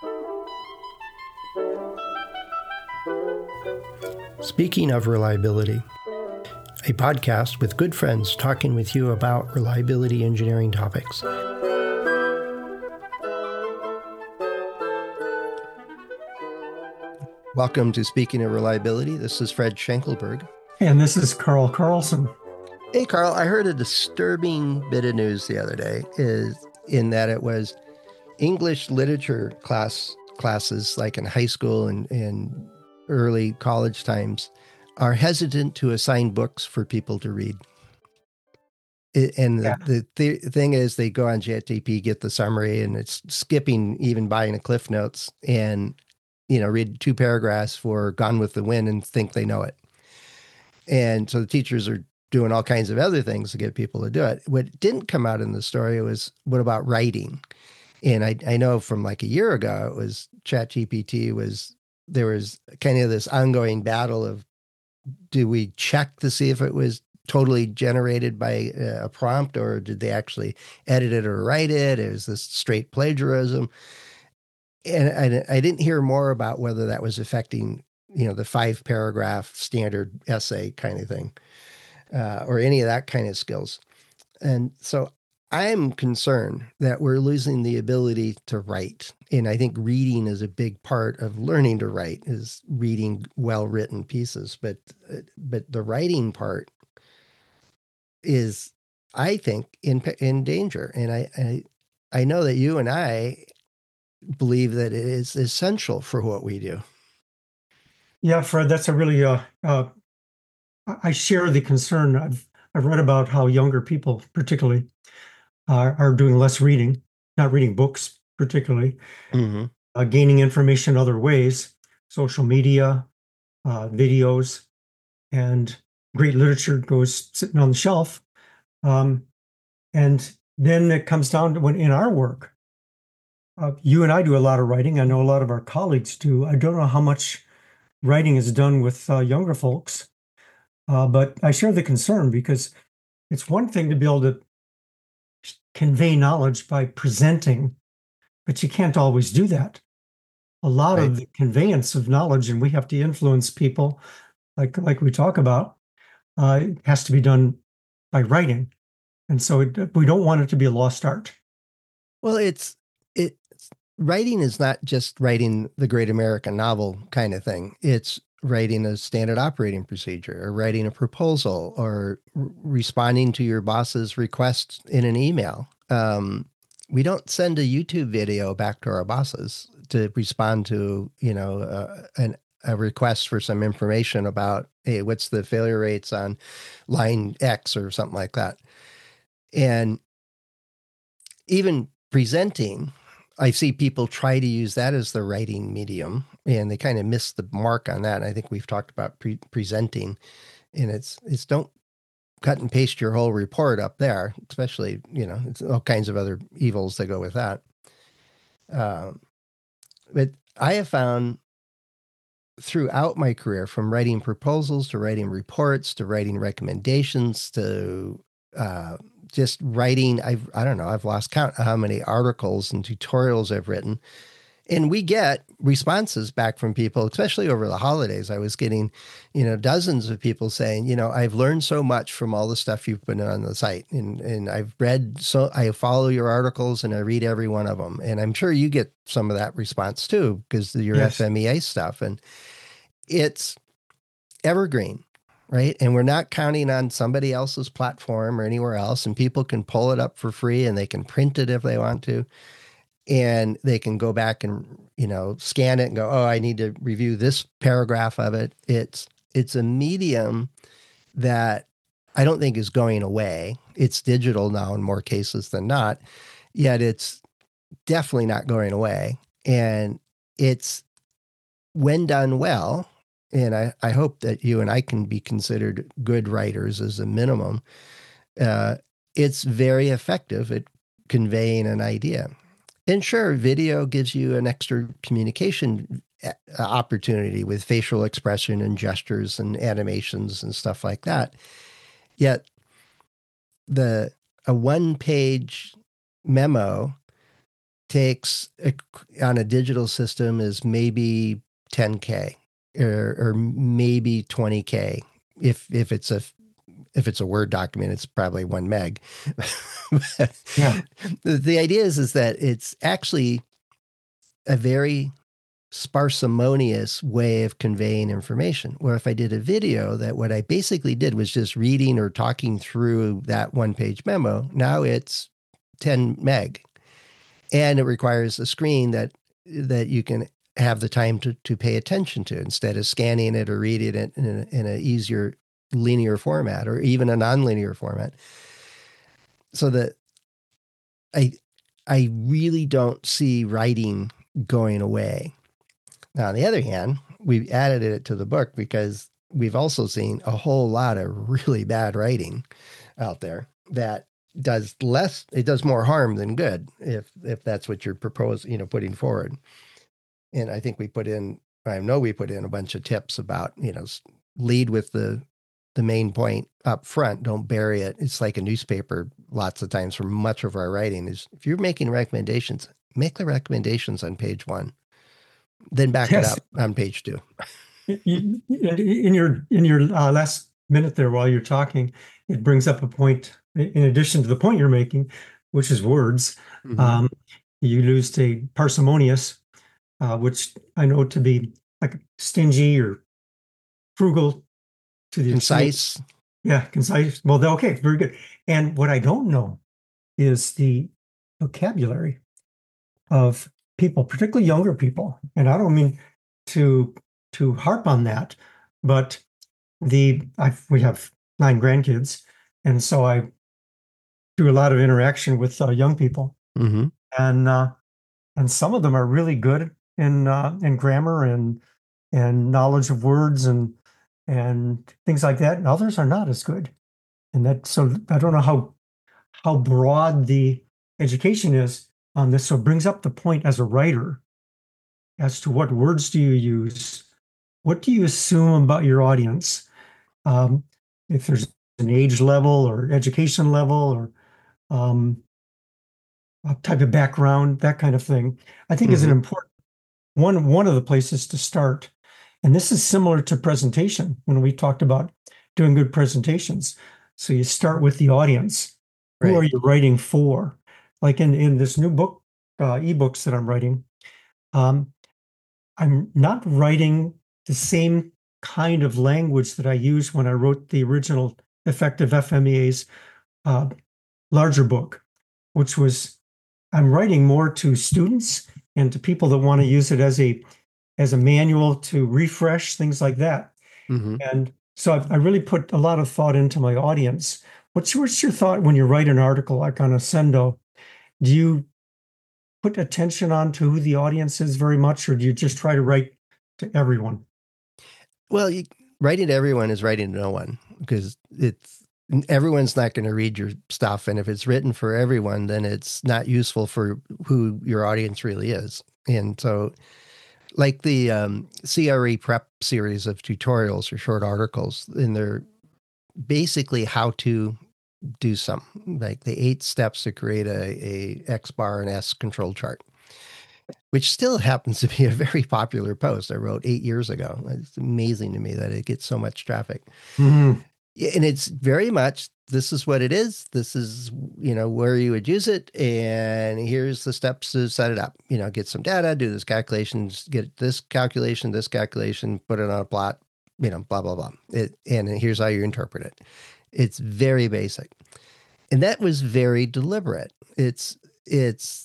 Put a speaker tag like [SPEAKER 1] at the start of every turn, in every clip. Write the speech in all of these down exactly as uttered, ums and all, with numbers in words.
[SPEAKER 1] Speaking of reliability, a podcast with good friends talking with you about reliability engineering topics. Welcome to Speaking of Reliability. This is Fred Schenkelberg.
[SPEAKER 2] And this is Carl Carlson.
[SPEAKER 1] Hey, Carl, I heard a disturbing bit of news the other day, is in that it was English literature class classes, like in high school and, and early college times, are hesitant to assign books for people to read. It, and the, yeah. the th- thing is, they go on ChatGPT, get the summary, and it's skipping even buying a Cliff Notes and, you know, read two paragraphs for Gone with the Wind and think they know it. And so the teachers are doing all kinds of other things to get people to do it. What didn't come out in the story was, what about writing? And I, I know from like a year ago, it was ChatGPT was, there was kind of this ongoing battle of, do we check to see if it was totally generated by a prompt, or did they actually edit it or write it? Is this straight plagiarism? And I, I didn't hear more about whether that was affecting, you know, the five paragraph standard essay kind of thing, uh, or any of that kind of skills. And so I'm concerned that we're losing the ability to write. And I think reading is a big part of learning to write, is reading well-written pieces. But, but the writing part is, I think, in, in danger. And I, I, I know that you and I believe that it is essential for what we do.
[SPEAKER 2] Yeah, Fred, that's a really, uh, uh, I share the concern. I've, I've read about how younger people particularly are, are doing less reading, not reading books particularly, mm-hmm. uh, gaining information other ways, social media, uh, videos, and great literature goes sitting on the shelf. Um, and then it comes down to when in our work, uh, you and I do a lot of writing. I know a lot of our colleagues do. I don't know how much writing is done with uh, younger folks, uh, but I share the concern, because it's one thing to be able to convey knowledge by presenting, but you can't always do that. A lot right. of the conveyance of knowledge, and we have to influence people, like like we talk about, uh, it has to be done by writing, and so it, we don't want it to be a lost art.
[SPEAKER 1] Well, it's it. Writing is not just writing the great American novel kind of thing. It's writing a standard operating procedure, or writing a proposal, or r- responding to your boss's request in an email. Um, we don't send a YouTube video back to our bosses to respond to, you know, uh, an, a request for some information about, hey, what's the failure rates on line X or something like that. And even presenting, I see people try to use that as the writing medium, and they kind of miss the mark on that. And I think we've talked about pre- presenting, and it's it's don't cut and paste your whole report up there, especially, you know, it's all kinds of other evils that go with that. Uh, but I have found throughout my career, from writing proposals to writing reports to writing recommendations to uh, just writing, I've, I don't know, I've lost count of how many articles and tutorials I've written. And we get responses back from people, especially over the holidays. I was getting, you know, dozens of people saying, you know, I've learned so much from all the stuff you've put on the site. And, and I've read, so I follow your articles and I read every one of them. And I'm sure you get some of that response too, because of your yes. F M E A stuff. And it's evergreen. Right. And we're not counting on somebody else's platform or anywhere else. And people can pull it up for free, and they can print it if they want to. And they can go back and, you know, scan it and go, oh, I need to review this paragraph of it. It's it's a medium that I don't think is going away. It's digital now in more cases than not, yet it's definitely not going away. And it's, when done well, and I, I hope that you and I can be considered good writers as a minimum, uh, it's very effective at conveying an idea. And sure, video gives you an extra communication opportunity with facial expression and gestures and animations and stuff like that. Yet the a one-page memo takes a, on a digital system is maybe ten K or, or maybe twenty K. If if it's a if it's a Word document, it's probably one meg.
[SPEAKER 2] Yeah.
[SPEAKER 1] the, the idea is is that it's actually a very sparsimonious way of conveying information. Where if I did a video, that what I basically did was just reading or talking through that one page memo, now it's ten meg. And it requires a screen that that you can have the time to, to pay attention to instead of scanning it or reading it in an in a easier linear format or even a nonlinear format. So that I I really don't see writing going away. Now, on the other hand, we've added it to the book because we've also seen a whole lot of really bad writing out there that does less, it does more harm than good if if that's what you're proposing, you know, putting forward. And I think we put in, I know we put in a bunch of tips about, you know, lead with the the main point up front. Don't bury it. It's like a newspaper lots of times for much of our writing is if you're making recommendations, make the recommendations on page one. Then back
[SPEAKER 2] Yes.
[SPEAKER 1] it up on page two.
[SPEAKER 2] You- in your in your uh, last minute there while you're talking, it brings up a point in addition to the point you're making, which is words.
[SPEAKER 1] Mhm.
[SPEAKER 2] Um, you used a parsimonious, uh, which I know to be like stingy or frugal to the extreme.
[SPEAKER 1] Concise.
[SPEAKER 2] Yeah, concise. Well, okay, very good. And what I don't know is the vocabulary of people, particularly younger people. And I don't mean to to harp on that, but the I we have nine grandkids, and so I do a lot of interaction with uh, young people,
[SPEAKER 1] Mm-hmm.
[SPEAKER 2] and uh, and some of them are really good in uh, in grammar and and knowledge of words and and things like that, and others are not as good. And that so I don't know how how broad the education is on this. So it brings up the point as a writer as to what words do you use? What do you assume about your audience? Um, if there's an age level or education level or um, a type of background, that kind of thing, I think is an
[SPEAKER 1] Mm-hmm.
[SPEAKER 2] important one. One of the places to start, and this is similar to presentation when we talked about doing good presentations. So you start with the audience. Who are
[SPEAKER 1] Right.
[SPEAKER 2] you writing for? Like in in this new book, uh, ebooks that I'm writing, um, I'm not writing the same kind of language that I used when I wrote the original Effective F M E A's uh, larger book, which was I'm writing more to students and to people that want to use it as a as a manual to refresh things like that.
[SPEAKER 1] Mm-hmm.
[SPEAKER 2] And so I've, I really put a lot of thought into my audience. What's what's your thought when you write an article like on Ascendo? Do you put attention on to who the audience is very much, or do you just try to write to everyone?
[SPEAKER 1] Well, you, writing to everyone is writing to no one because it's everyone's not going to read your stuff, and if it's written for everyone, then it's not useful for who your audience really is. And so, like the um, C R E prep series of tutorials or short articles, and they're basically how to do some like the eight steps to create a, a X bar and S control chart, which still happens to be a very popular post I wrote eight years ago. It's amazing to me that it gets so much traffic.
[SPEAKER 2] Mm-hmm.
[SPEAKER 1] And it's very much, this is what it is. This is, you know, where you would use it. And here's the steps to set it up. You know, get some data, do this calculations, get this calculation, this calculation, put it on a plot, you know, blah, blah, blah. It, and here's how you interpret it. It's very basic. And that was very deliberate. It's, it's,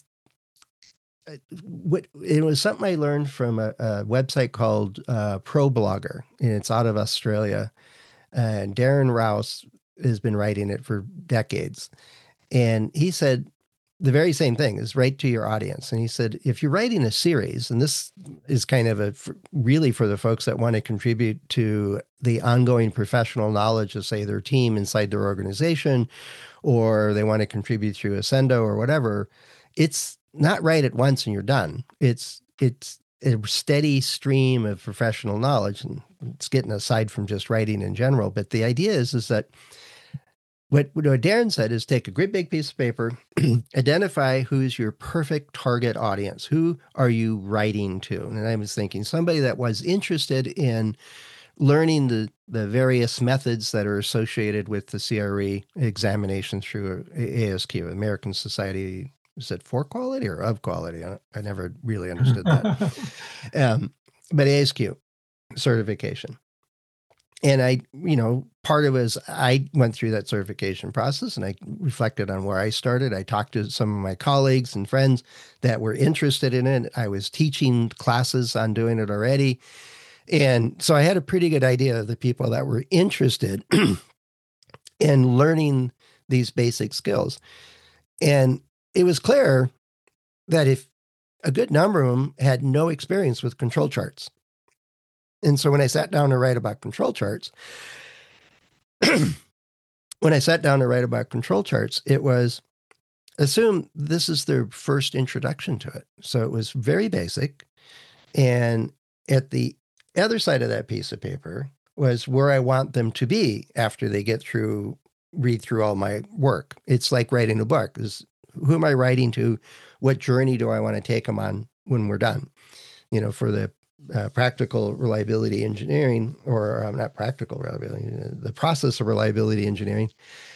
[SPEAKER 1] what it was something I learned from a, a website called uh, ProBlogger, and it's out of Australia. And Darren Rouse has been writing it for decades, and he said the very same thing: is write to your audience. And he said if you're writing a series, and this is kind of a really for the folks that want to contribute to the ongoing professional knowledge of, say, their team inside their organization, or they want to contribute through Ascendo or whatever, it's not write it once and you're done. It's it's a steady stream of professional knowledge, and it's getting aside from just writing in general. But the idea is is that what, what Darren said is take a great big piece of paper, identify who's your perfect target audience. Who are you writing to? And I was thinking somebody that was interested in learning the, the various methods that are associated with the C R E examination through A S Q, American Society, is it for quality or of quality? I, I never really understood that. Um, but A S Q certification. And I, you know, part of it is I went through that certification process and I reflected on where I started. I talked to some of my colleagues and friends that were interested in it. I was teaching classes on doing it already. And so I had a pretty good idea of the people that were interested in learning these basic skills. And it was clear that if a good number of them had no experience with control charts. And so when I sat down to write about control charts, when I sat down to write about control charts, it was assume this is their first introduction to it. So it was very basic. And at the other side of that piece of paper was where I want them to be after they get through, read through all my work. It's like writing a book. Is who am I writing to? What journey do I want to take them on when we're done? You know, for the uh, practical reliability engineering, or um, not practical reliability, the process of reliability engineering,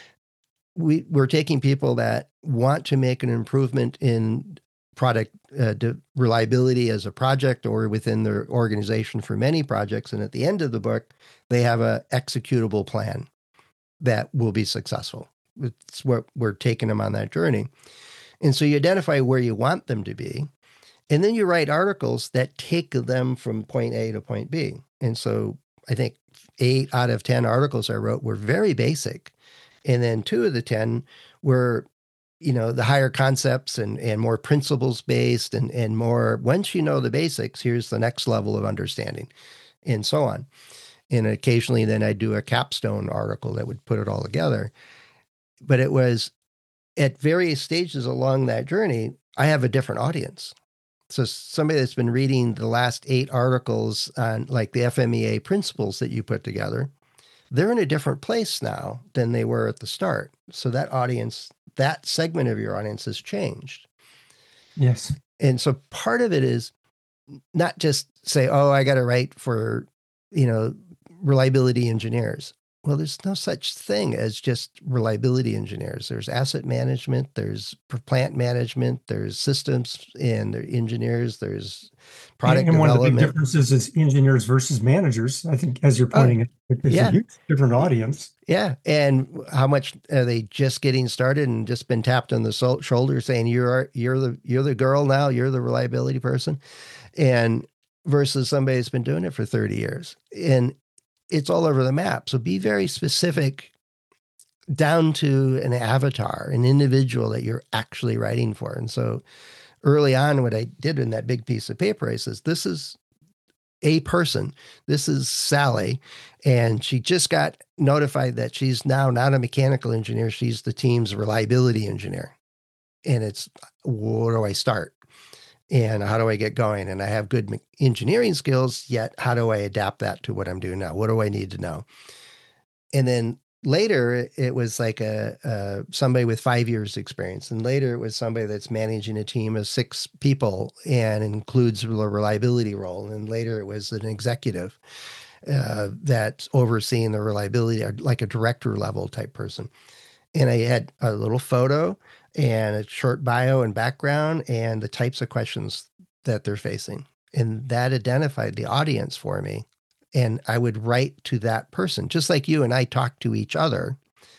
[SPEAKER 1] we, we're taking people that want to make an improvement in product uh, de- reliability as a project or within their organization for many projects. And at the end of the book, they have a executable plan that will be successful. It's what we're taking them on that journey. And so you identify where you want them to be. And then you write articles that take them from point A to point B. And so I think eight out of ten articles I wrote were very basic. And then two of the ten were, you know, the higher concepts and, and more principles based and, and more, once you know the basics, here's the next level of understanding and so on. And occasionally then I'd do a capstone article that would put it all together. But it was at various stages along that journey, I have a different audience. So somebody that's been reading the last eight articles on like the F M E A principles that you put together, they're in a different place now than they were at the start. So that audience, that segment of your audience has changed.
[SPEAKER 2] Yes.
[SPEAKER 1] And so part of it is not just say, oh, I got to write for, you know, reliability engineers. Well, there's no such thing as just reliability engineers. There's asset management, there's plant management, there's systems and there engineers, there's product
[SPEAKER 2] and one of the big
[SPEAKER 1] development.
[SPEAKER 2] differences is engineers versus managers. I think, as you're pointing,
[SPEAKER 1] Oh,
[SPEAKER 2] it, it's
[SPEAKER 1] yeah.
[SPEAKER 2] a huge different audience.
[SPEAKER 1] Yeah. And how much are they just getting started and just been tapped on the so- shoulder saying, you're, you're the, you're the girl now, you're the reliability person. And versus somebody that's been doing it for thirty years. And it's all over the map. So be very specific down to an avatar, an individual that you're actually writing for. And so early on, what I did in that big piece of paper, I says, this is a person. This is Sally. And she just got notified that she's now not a mechanical engineer. She's the team's reliability engineer. And it's, where do I start? And how do I get going? And I have good engineering skills, yet how do I adapt that to what I'm doing now? What do I need to know? And then later it was like a, a somebody with five years experience. And later it was somebody that's managing a team of six people and includes a reliability role. And later it was an executive uh, that's overseeing the reliability, like a director level type person. And I had a little photo and a short bio and background and the types of questions that they're facing. And that identified the audience for me. And I would write to that person, just like you and I talk to each other.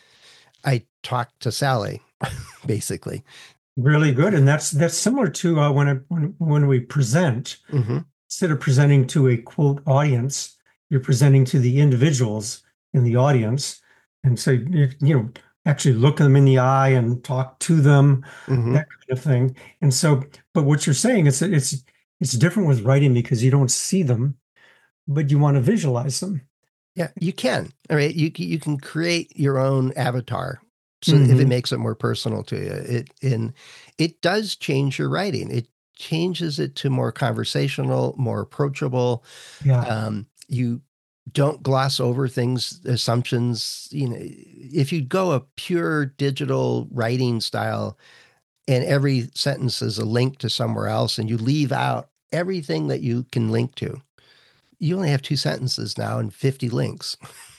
[SPEAKER 1] I talk to Sally, basically.
[SPEAKER 2] Really good. And that's that's similar to uh, when, I, when when we present,
[SPEAKER 1] mm-hmm.
[SPEAKER 2] instead of presenting to a quote audience, you're presenting to the individuals in the audience. And so, you know, actually look them in the eye and talk to them,
[SPEAKER 1] Mm-hmm.
[SPEAKER 2] that kind of thing. And so, but what you're saying is it's it's different with writing because you don't see them, but you want to visualize them.
[SPEAKER 1] Yeah, you can. All right, you you can create your own avatar. So
[SPEAKER 2] mm-hmm.
[SPEAKER 1] if it makes it more personal to you, it in it does change your writing. It changes it to more conversational, more approachable.
[SPEAKER 2] Yeah.
[SPEAKER 1] Um, you don't gloss over things, assumptions. You know, if you go a pure digital writing style and every sentence is a link to somewhere else and you leave out everything that you can link to, you only have two sentences now and fifty links.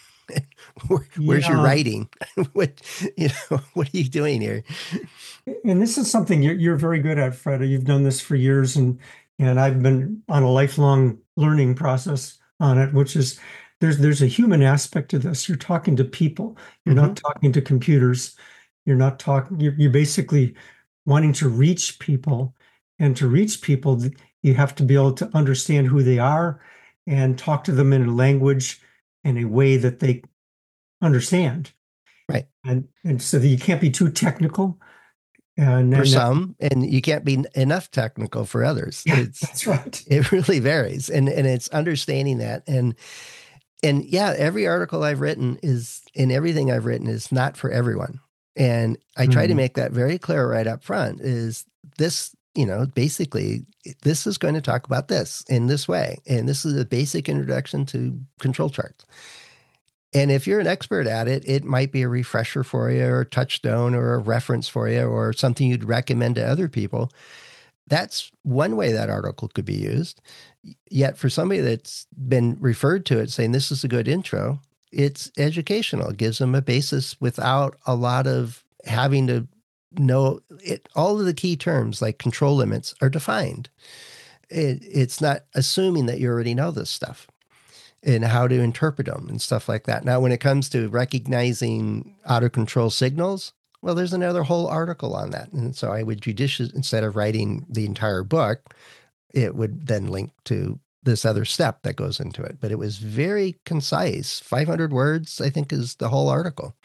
[SPEAKER 1] Where, where's your
[SPEAKER 2] Yeah.
[SPEAKER 1] writing? What, you know, what are you doing here?
[SPEAKER 2] And this is something you're, you're very good at, Fred. You've done this for years, and and I've been on a lifelong learning process on it, which is there's there's a human aspect to this. You're talking to people. You're
[SPEAKER 1] Mm-hmm.
[SPEAKER 2] not talking to computers. You're not talking. You're, you're basically wanting to reach people, and to reach people, you have to be able to understand who they are and talk to them in a language in a way that they understand.
[SPEAKER 1] Right.
[SPEAKER 2] And and so that you can't be too technical. And
[SPEAKER 1] For
[SPEAKER 2] and that,
[SPEAKER 1] some, and you can't be enough technical for others.
[SPEAKER 2] yeah,
[SPEAKER 1] It's
[SPEAKER 2] that's right.
[SPEAKER 1] it really varies, and and it's understanding that. And and yeah, every article I've written is, and everything I've written is not for everyone. And I try to
[SPEAKER 2] Mhm.
[SPEAKER 1] make that very clear right up front. Is this, you know, basically this is going to talk about this in this way, and this is a basic introduction to control charts. And if you're an expert at it, it might be a refresher for you, or a touchstone, or a reference for you, or something you'd recommend to other people. That's one way that article could be used. Yet for somebody that's been referred to it saying this is a good intro, it's educational. It gives them a basis without a lot of having to know it. All of the key terms like control limits are defined. It, it's not assuming that you already know this stuff and how to interpret them and stuff like that. Now, when it comes to recognizing out of control signals, well, there's another whole article on that. And so I would judicious, instead of writing the entire book, it would then link to this other step that goes into it. But it was very concise. five hundred words, I think, is the whole article.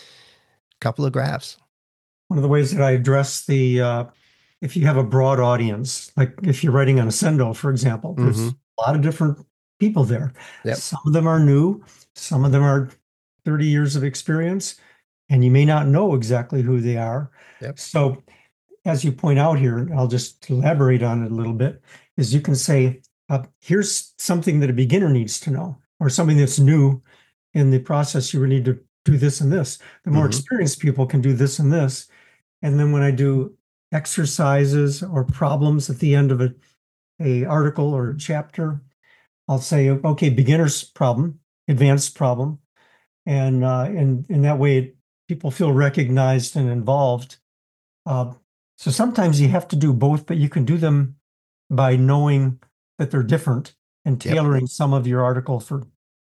[SPEAKER 1] A couple of graphs.
[SPEAKER 2] One of the ways that I address the, uh, if you have a broad audience, like if you're writing on Ascendo, for example,
[SPEAKER 1] Mm-hmm.
[SPEAKER 2] there's a lot of different people there.
[SPEAKER 1] Yep.
[SPEAKER 2] Some of them are new, some of them are thirty years of experience, and you may not know exactly who they are.
[SPEAKER 1] Yep.
[SPEAKER 2] So, as you point out here, I'll just elaborate on it a little bit, is you can say, uh, here's something that a beginner needs to know, or something that's new in the process. You need to do this and this. The more
[SPEAKER 1] Mm-hmm.
[SPEAKER 2] experienced people can do this and this. And then when I do exercises or problems at the end of a, a article or a chapter, I'll say, okay, beginner's problem, advanced problem. And uh, and in that way, people feel recognized and involved. Uh, so sometimes you have to do both, but you can do them by knowing that they're different and
[SPEAKER 1] Yep.
[SPEAKER 2] tailoring some of your article for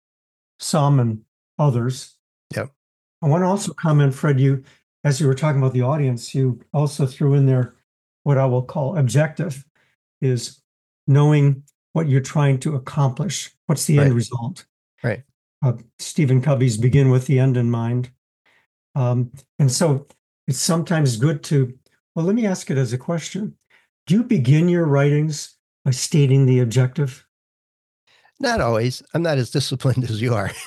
[SPEAKER 2] some and others.
[SPEAKER 1] Yep.
[SPEAKER 2] I want to also comment, Fred, you, as you were talking about the audience, you also threw in there what I will call objective, is knowing what you're trying to accomplish. What's the end
[SPEAKER 1] Right.
[SPEAKER 2] result?
[SPEAKER 1] Right.
[SPEAKER 2] Uh, Stephen Covey's Begin with the End in Mind. Um, and so it's sometimes good to, well, let me ask it as a question. Do you begin your writings by stating the objective?
[SPEAKER 1] Not always. I'm not as disciplined as you are.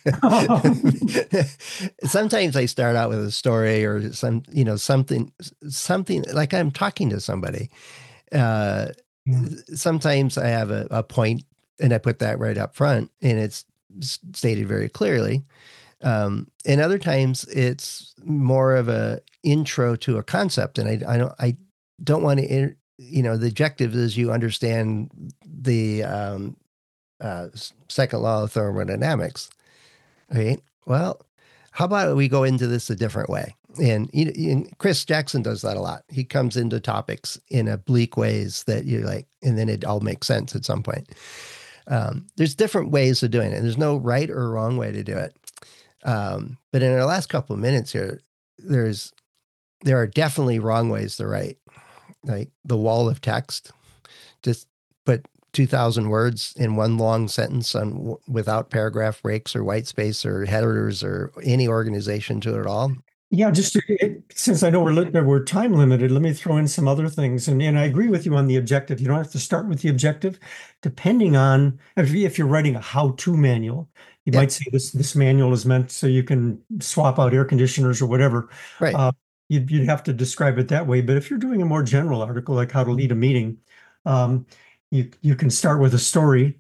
[SPEAKER 1] Sometimes I start out with a story or some, you know, something, something like I'm talking to somebody. Uh,
[SPEAKER 2] Yeah.
[SPEAKER 1] Sometimes I have a, a point and I put that right up front and it's stated very clearly. Um, and other times it's more of a intro to a concept. And I, I don't, I don't want to, you know, the objective is you understand the, um, uh, second law of thermodynamics. Right. Well, how about we go into this a different way? And, you know, and Chris Jackson does that a lot. He comes into topics in oblique ways that you're like, and then it all makes sense at some point. Um, there's different ways of doing it. There's no right or wrong way to do it. Um, but in our last couple of minutes here, there's there are definitely wrong ways to write. Like the wall of text, just put two thousand words in one long sentence on without paragraph breaks or white space or headers or any organization to it at all.
[SPEAKER 2] Yeah, just it, since I know we're li- we're time limited, let me throw in some other things. And, and I agree with you on the objective. You don't have to start with the objective. Depending on if, if you're writing a how-to manual, you
[SPEAKER 1] Yep.
[SPEAKER 2] might say this this manual is meant so you can swap out air conditioners or whatever.
[SPEAKER 1] Right.
[SPEAKER 2] Uh, you'd, you'd have to describe it that way. But if you're doing a more general article like how to lead a meeting, um, you you can start with a story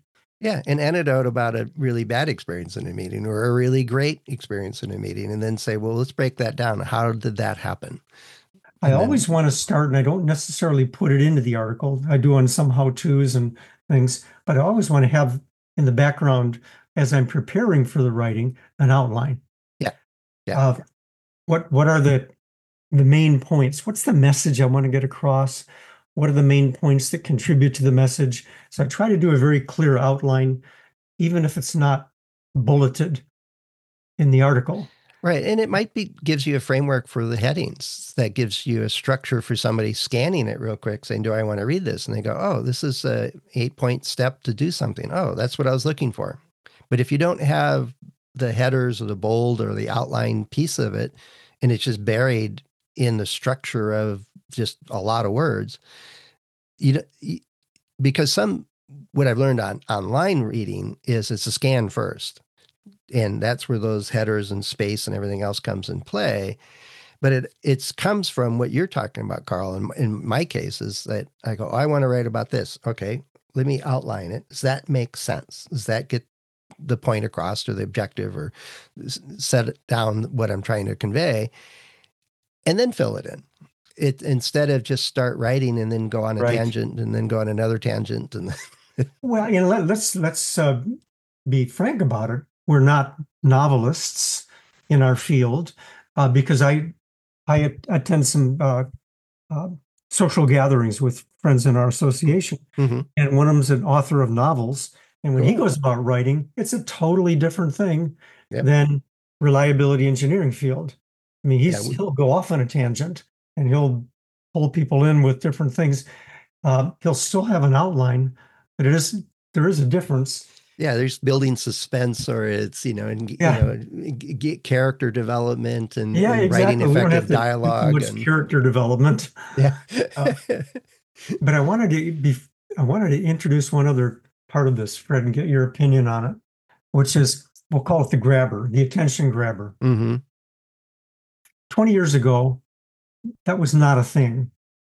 [SPEAKER 1] Yeah, an anecdote about a really bad experience in a meeting or a really great experience in a meeting, and then say, well, let's break that down. How did that happen?
[SPEAKER 2] I
[SPEAKER 1] And then,
[SPEAKER 2] always want to start, and I don't necessarily put it into the article. I do on some how-tos and things, but I always want to have in the background as I'm preparing for the writing an outline.
[SPEAKER 1] yeah, yeah,
[SPEAKER 2] Uh, what what are the the main points? What's the message I want to get across? What are the main points that contribute to the message? So I try to do a very clear outline, even if it's not bulleted in the article.
[SPEAKER 1] right. And it might be gives you a framework for the headings that gives you a structure for somebody scanning it real quick, saying, do I want to read this? And they go, oh, this is a eight point step to do something. Oh, that's what I was looking for. But if you don't have the headers or the bold or the outline piece of it, and it's just buried in the structure of just a lot of words, you, you because some what I've learned on online reading is it's a scan first, and that's where those headers and space and everything else comes in play. But it it's comes from what you're talking about, Carl. In, in my case, is that I go, oh, I want to write about this. Okay, let me outline it. Does that make sense? Does that get the point across or the objective or set it down what I'm trying to convey, and then fill it in? It instead of just start writing and then go on a
[SPEAKER 2] Right.
[SPEAKER 1] tangent and then go on another tangent and
[SPEAKER 2] Well, you know, let, let's let's uh, be frank about it. We're not novelists in our field uh, because I I attend some uh, uh, social gatherings with friends in our association,
[SPEAKER 1] mm-hmm.
[SPEAKER 2] and one of them's an author of novels. And when
[SPEAKER 1] Cool.
[SPEAKER 2] he goes about writing, it's a totally different thing
[SPEAKER 1] Yep.
[SPEAKER 2] than reliability engineering field. I mean, he's
[SPEAKER 1] Yeah, we,
[SPEAKER 2] he'll go off on a tangent and he'll pull people in with different things. Uh, he'll still have an outline, but it is there is a difference.
[SPEAKER 1] yeah, there's building suspense, or it's, you know, and
[SPEAKER 2] Yeah.
[SPEAKER 1] you know, get character development and,
[SPEAKER 2] Yeah,
[SPEAKER 1] and writing
[SPEAKER 2] exactly. We don't have
[SPEAKER 1] effective
[SPEAKER 2] to do too
[SPEAKER 1] dialogue
[SPEAKER 2] much
[SPEAKER 1] and
[SPEAKER 2] character development.
[SPEAKER 1] yeah.
[SPEAKER 2] Uh, but I wanted to be I wanted to introduce one other part of this, Fred, and get your opinion on it, which is we'll call it the grabber, the attention grabber.
[SPEAKER 1] Mm-hmm.
[SPEAKER 2] twenty years ago, that was not a thing.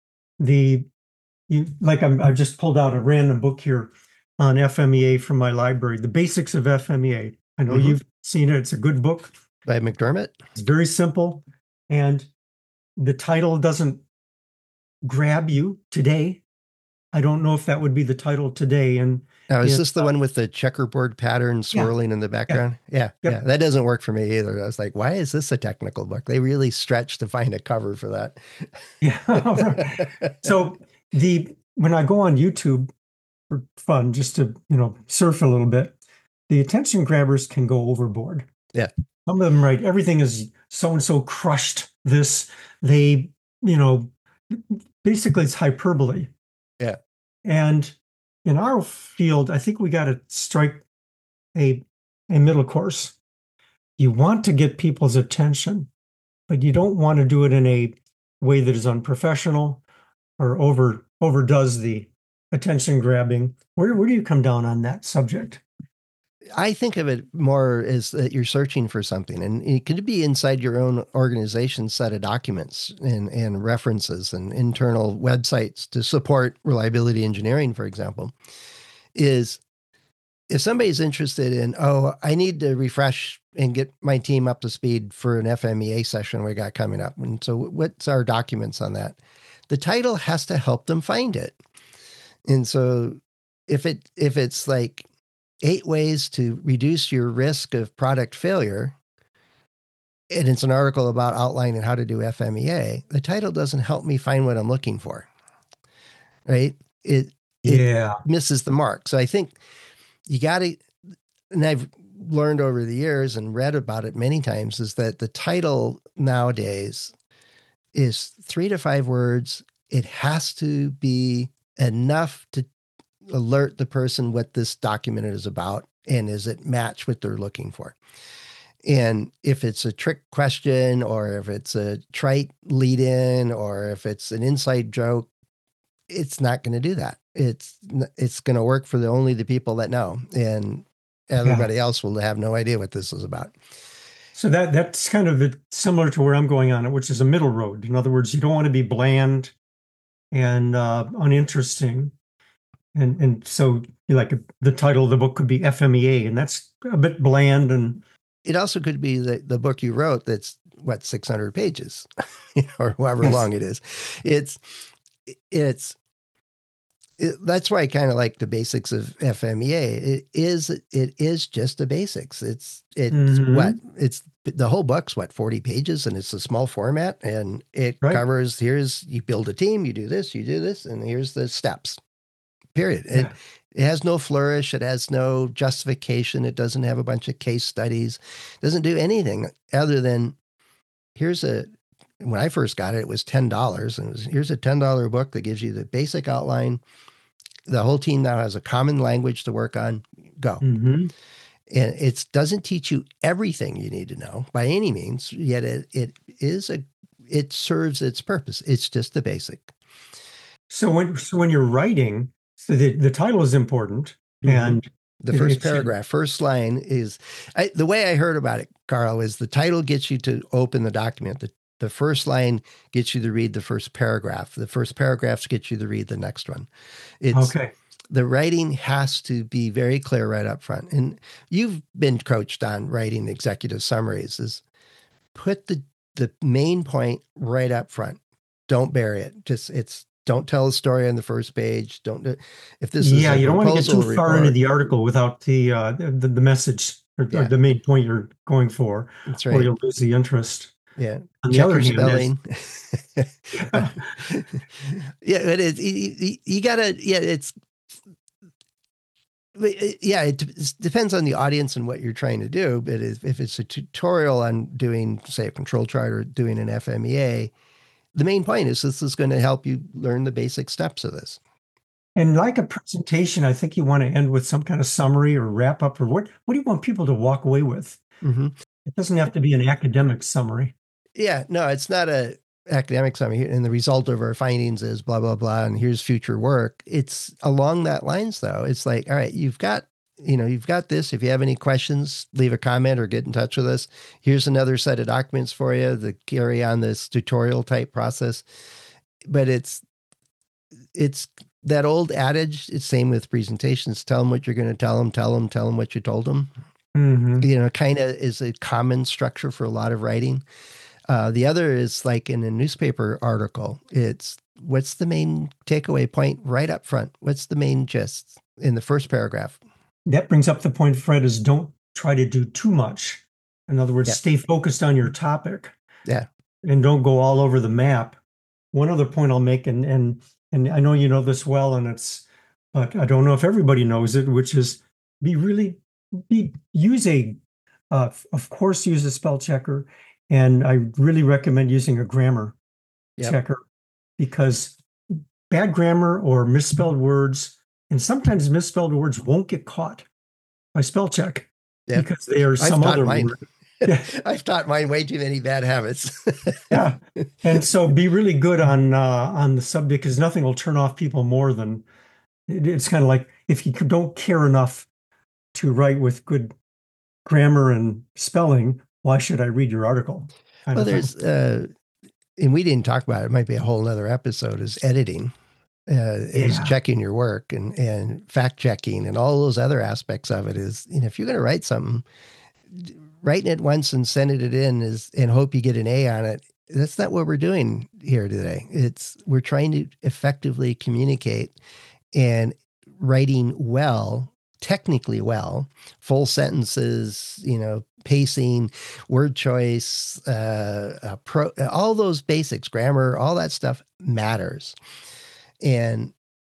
[SPEAKER 2] The you like I'm, I've just pulled out a random book here on F M E A from my library, The Basics of F M E A. I know
[SPEAKER 1] Mm-hmm.
[SPEAKER 2] you've seen it. It's a good book.
[SPEAKER 1] By McDermott.
[SPEAKER 2] It's very simple. And the title doesn't grab you today. I don't know if that would be the title today. And
[SPEAKER 1] Now, is
[SPEAKER 2] in,
[SPEAKER 1] this the
[SPEAKER 2] uh,
[SPEAKER 1] one with the checkerboard pattern swirling in the background? Yeah,
[SPEAKER 2] Yep.
[SPEAKER 1] yeah. That doesn't work for me either. I was like, why is this a technical book? They really stretched to find a cover for that.
[SPEAKER 2] Yeah. So the when I go on YouTube for fun, just to, you know, surf a little bit, the attention grabbers can go overboard.
[SPEAKER 1] Yeah.
[SPEAKER 2] Some of them, right? Everything is so and so crushed this. They, you know, basically it's hyperbole.
[SPEAKER 1] Yeah.
[SPEAKER 2] And in our field, I think we got to strike a a middle course. You want to get people's attention, but you don't want to do it in a way that is unprofessional or over overdoes the attention grabbing. Where where do you come down on that subject?
[SPEAKER 1] I think of it more as that you're searching for something, and it could be inside your own organization's set of documents and, and references and internal websites to support reliability engineering, for example, is if somebody's interested in, oh, I need to refresh and get my team up to speed for an F M E A session we got coming up. And so what's our documents on that? The title has to help them find it. And so if it if it's like eight ways to reduce your risk of product failure, and it's an article about outlining how to do F M E A, the title doesn't help me find what I'm looking for. Right? It it
[SPEAKER 2] Yeah.
[SPEAKER 1] misses the mark. So I think you got to, and I've learned over the years and read about it many times, is that the title nowadays is three to five words. It has to be enough to alert the person what this document is about, and is it match what they're looking for. And if it's a trick question, or if it's a trite lead in, or if it's an inside joke, it's not going to do that. It's it's going to work for the only the people that know, and everybody yeah. else will have no idea what this is about.
[SPEAKER 2] So that that's kind of the, similar to where I'm going on it, which is a middle road. In other words, you don't want to be bland and uh, uninteresting, And and so like the title of the book could be F M E A, and that's a bit bland. And
[SPEAKER 1] It also could be the, the book you wrote that's what, six hundred pages or however
[SPEAKER 2] yes.
[SPEAKER 1] long it is. It's, it's, it, that's why I kind of like the basics of F M E A. It is, it is just the basics. It's, it's what
[SPEAKER 2] Hmm.
[SPEAKER 1] it's the whole book's what, forty pages, and it's a small format, and it
[SPEAKER 2] Right.
[SPEAKER 1] covers, here's, you build a team, you do this, you do this, and here's the steps, period. It,
[SPEAKER 2] Yeah.
[SPEAKER 1] it has no flourish. It has no justification. It doesn't have a bunch of case studies. It doesn't do anything other than here's a, when I first got it, it was ten dollars. And it was, here's a ten dollars book that gives you the basic outline. The whole team now has a common language to work on. Go.
[SPEAKER 2] Hmm.
[SPEAKER 1] And it doesn't teach you everything you need to know by any means, yet it, it is a, it serves its purpose. It's just the basic.
[SPEAKER 2] So when so when you're writing, so the, the title is important,
[SPEAKER 1] Mm-hmm.
[SPEAKER 2] and
[SPEAKER 1] The
[SPEAKER 2] it,
[SPEAKER 1] first
[SPEAKER 2] it should.
[SPEAKER 1] paragraph, first line is I, the way I heard about it, Carl, is the title gets you to open the document. The, the first line gets you to read the first paragraph. The first paragraphs get you to read the next one. It's
[SPEAKER 2] Okay.
[SPEAKER 1] the writing has to be very clear right up front. And you've been coached on writing executive summaries is put the the main point right up front. Don't bury it. Just it's don't tell a story on the first page. Don't do, if this is
[SPEAKER 2] Yeah,
[SPEAKER 1] a
[SPEAKER 2] you don't want to get too
[SPEAKER 1] proposal
[SPEAKER 2] far into
[SPEAKER 1] report.
[SPEAKER 2] the article without the uh, the, the message or, or
[SPEAKER 1] Yeah,
[SPEAKER 2] the main point you're going for,
[SPEAKER 1] that's
[SPEAKER 2] or
[SPEAKER 1] right.
[SPEAKER 2] you'll lose the interest.
[SPEAKER 1] Yeah.
[SPEAKER 2] On the
[SPEAKER 1] Check
[SPEAKER 2] other
[SPEAKER 1] your
[SPEAKER 2] hand, as
[SPEAKER 1] spelling. yeah, but it's you, you gotta, yeah, it's yeah, it depends on the audience and what you're trying to do. But if it's a tutorial on doing, say, a control chart or doing an F M E A, the main point is this is going to help you learn the basic steps of this.
[SPEAKER 2] and like a presentation, I think you want to end with some kind of summary or wrap up, or what what do you want people to walk away with?
[SPEAKER 1] Mm-hmm.
[SPEAKER 2] It doesn't have to be an academic summary.
[SPEAKER 1] Yeah, no, it's not a academic summary. And the result of our findings is blah, blah, blah. And here's future work. It's along that lines, though. It's like, all right, you've got, you know, you've got this. If you have any questions, leave a comment or get in touch with us. Here's another set of documents for you that carry on this tutorial type process. But it's, it's that old adage. It's same with presentations. Tell them what you're going to tell them, tell them, tell them what you told them.
[SPEAKER 2] Mm-hmm.
[SPEAKER 1] You know, kind of is a common structure for a lot of writing. Uh, the other is like in a newspaper article, it's what's the main takeaway point right up front? What's the main gist in the first paragraph?
[SPEAKER 2] That brings up the point, Fred, is don't try to do too much. In other words,
[SPEAKER 1] Yeah.
[SPEAKER 2] stay focused on your topic.
[SPEAKER 1] Yeah.
[SPEAKER 2] And don't go all over the map. One other point I'll make, and and and I know you know this well, and it's, but I don't know if everybody knows it, which is be really be use a, uh, of course, use a spell checker, and I really recommend using a grammar
[SPEAKER 1] Yep.
[SPEAKER 2] checker, because bad grammar or misspelled words, and sometimes misspelled words won't get caught by spell check
[SPEAKER 1] Yep.
[SPEAKER 2] because they are some other
[SPEAKER 1] mine.
[SPEAKER 2] word. Yeah.
[SPEAKER 1] I've taught mine way too many bad habits.
[SPEAKER 2] Yeah. And so be really good on uh, on the subject, because nothing will turn off people more than it, it's kind of like if you don't care enough to write with good grammar and spelling, why should I read your article? Kind
[SPEAKER 1] Well,
[SPEAKER 2] of thing.
[SPEAKER 1] there's, uh, and we didn't talk about it. It might be a whole nother episode is editing, uh, is
[SPEAKER 2] Yeah.
[SPEAKER 1] checking your work and, and fact checking and all those other aspects of it is, you know, if you're going to write something, writing it once and sending it in is and hope you get an A on it. That's not what we're doing here today. It's we're trying to effectively communicate and writing well, technically well, full sentences, you know, pacing, word choice, uh, uh, pro, all those basics, grammar, all that stuff matters. And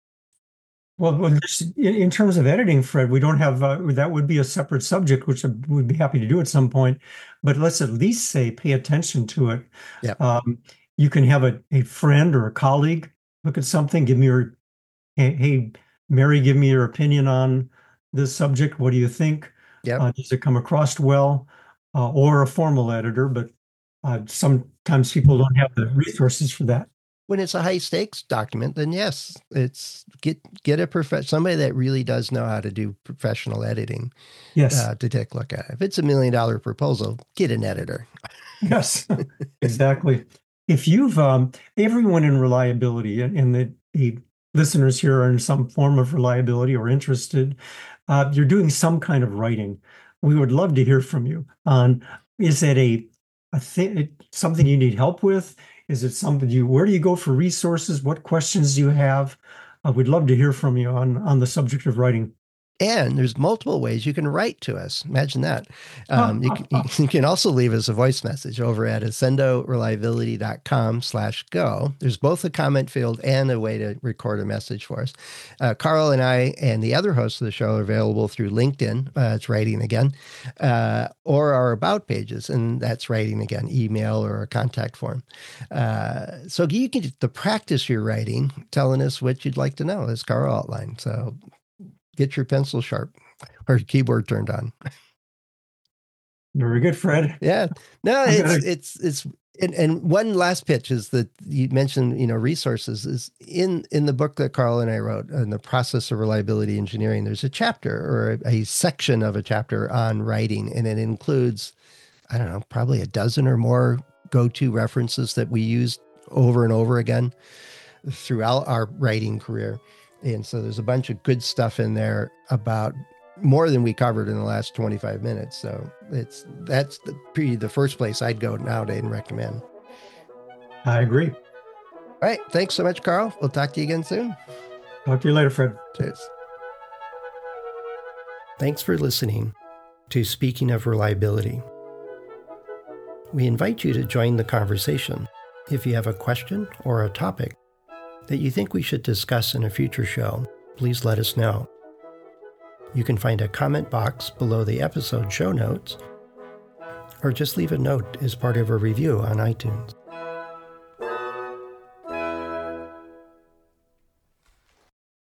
[SPEAKER 2] Well, well, in terms of editing, Fred, we don't have uh, that would be a separate subject, which we'd be happy to do at some point. But let's at least say pay attention to it.
[SPEAKER 1] yeah,
[SPEAKER 2] Um, you can have a, a friend or a colleague look at something, give me your, hey, hey, Mary, give me your opinion on this subject. What do you think?
[SPEAKER 1] yep.
[SPEAKER 2] Uh, does it come across well? Uh, or a formal editor, but uh, sometimes people don't have the resources for that.
[SPEAKER 1] When it's a high stakes document, then yes, it's get get a prof- somebody that really does know how to do professional editing.
[SPEAKER 2] Yes.
[SPEAKER 1] Uh, to take a look at it. If it's a million dollar proposal, get an editor.
[SPEAKER 2] Yes, exactly. If you've um, everyone in reliability and the, the listeners here are in some form of reliability or interested, uh, you're doing some kind of writing. We would love to hear from you on, is it a, a thing, something you need help with? Is it something you, where do you go for resources? What questions do you have? Uh, we'd love to hear from you on, on the subject of writing.
[SPEAKER 1] And there's multiple ways you can write to us. Imagine that. Um, you, can, you can also leave us a voice message over at accendo reliability dot com slash go. There's both a comment field and a way to record a message for us. Uh, Carl and I and the other hosts of the show are available through LinkedIn. Uh, it's Writing Again, uh, or our About pages, and that's Writing Again, email or a contact form. Uh, so you can to practice your writing, telling us what you'd like to know, as Carl outlined. So get your pencil sharp or your keyboard turned on.
[SPEAKER 2] Very good, Fred.
[SPEAKER 1] Yeah. No, it's, it's, it's, and, and one last pitch is that you mentioned, you know, resources is in, in the book that Carl and I wrote in the Process of Reliability Engineering, there's a chapter or a, a section of a chapter on writing. And it includes, I don't know, probably a dozen or more go-to references that we use over and over again throughout our writing career. And so there's a bunch of good stuff in there about more than we covered in the last twenty-five minutes. So it's that's the pretty the first place I'd go nowadays and recommend.
[SPEAKER 2] I agree.
[SPEAKER 1] All right. Thanks so much, Carl. We'll talk to you again soon.
[SPEAKER 2] Talk to you later, Fred.
[SPEAKER 1] Cheers. Thanks for listening to Speaking of Reliability. We invite you to join the conversation. If you have a question or a topic that you think we should discuss in a future show, please let us know. You can find a comment box below the episode show notes, or just leave a note as part of a review on iTunes.